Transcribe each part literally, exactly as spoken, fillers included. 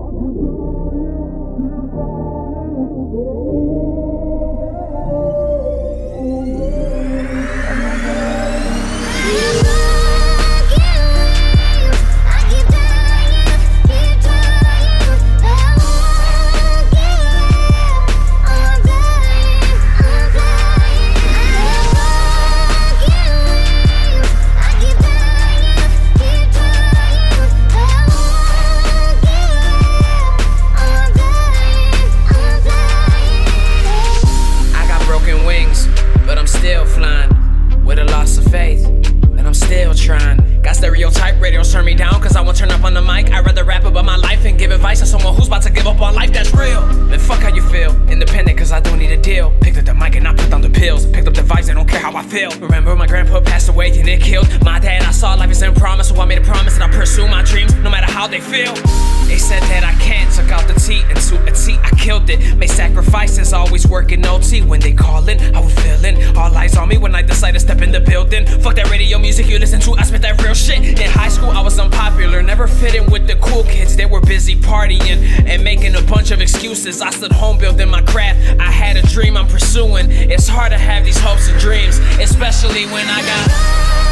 Turn me down cause I won't turn up on the mic. I'd rather rap about my life and give advice to someone who's about to give up on life that's real. Man, fuck how you feel. Independent cause I don't need a deal. Picked up the mic and I put down the pills. Picked up the vibes, I don't care how I feel. Remember my grandpa passed away and it killed my dad. I saw life is in promise, so I made a promise that I'll pursue my dreams no matter how they feel. They said that I can't, took out the T and to a T I killed it. Made sacrifices, always working O T. When they callin', I was feeling all eyes on me when I decided to step in the building. Fuck that radio music you listen to, I spit that real shit. In high school I was unpopular, never fit in with the cool kids. They were busy partying and making a bunch of excuses. I stood home building my craft, I had a dream I'm pursuing. It's hard to have these hopes and dreams, especially when I got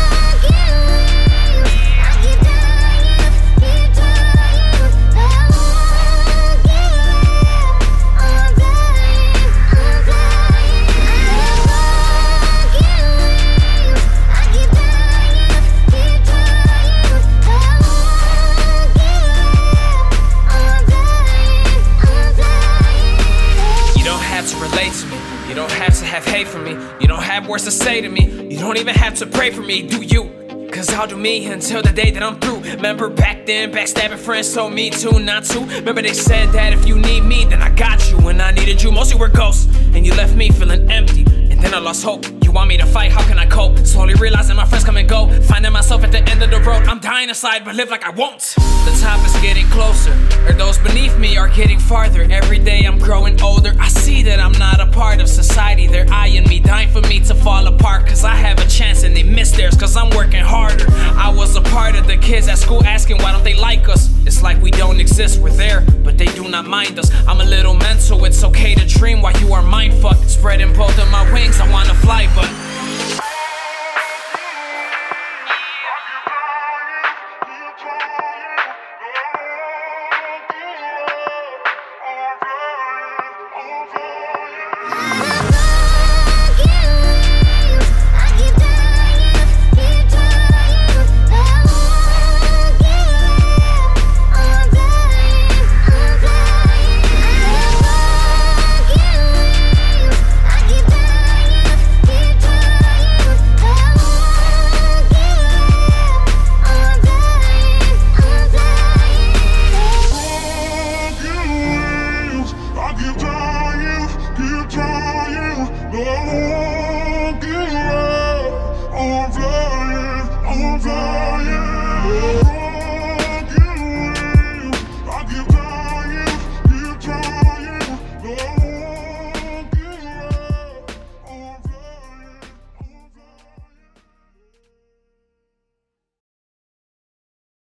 to me. You don't have to have hate for me. You don't have words to say to me. You don't even have to pray for me, do you? Cause I'll do me until the day that I'm through. Remember back then, backstabbing friends told me to not to. Remember they said that if you need me, then I got you. When I needed you, most you were ghosts. And you left me feeling empty. And then I lost hope. You want me to fight, how can I cope? Slowly realizing my friends come and go. Finding myself at the end of the road. I'm dying inside, but live like I won't. The top is getting closer, or those beneath me are getting farther. Every day I'm growing older. I see that I'm not a part of society. They're eyeing me, dying for me to fall apart. Cause I have a chance and they miss theirs cause I'm working harder. I was a part of the kids at school asking why don't they like us. It's like we don't exist, we're there, but they do not mind us. I'm a little mental, it's okay to dream while you are mindfucked. Spreading both of my wings, I wanna fly, but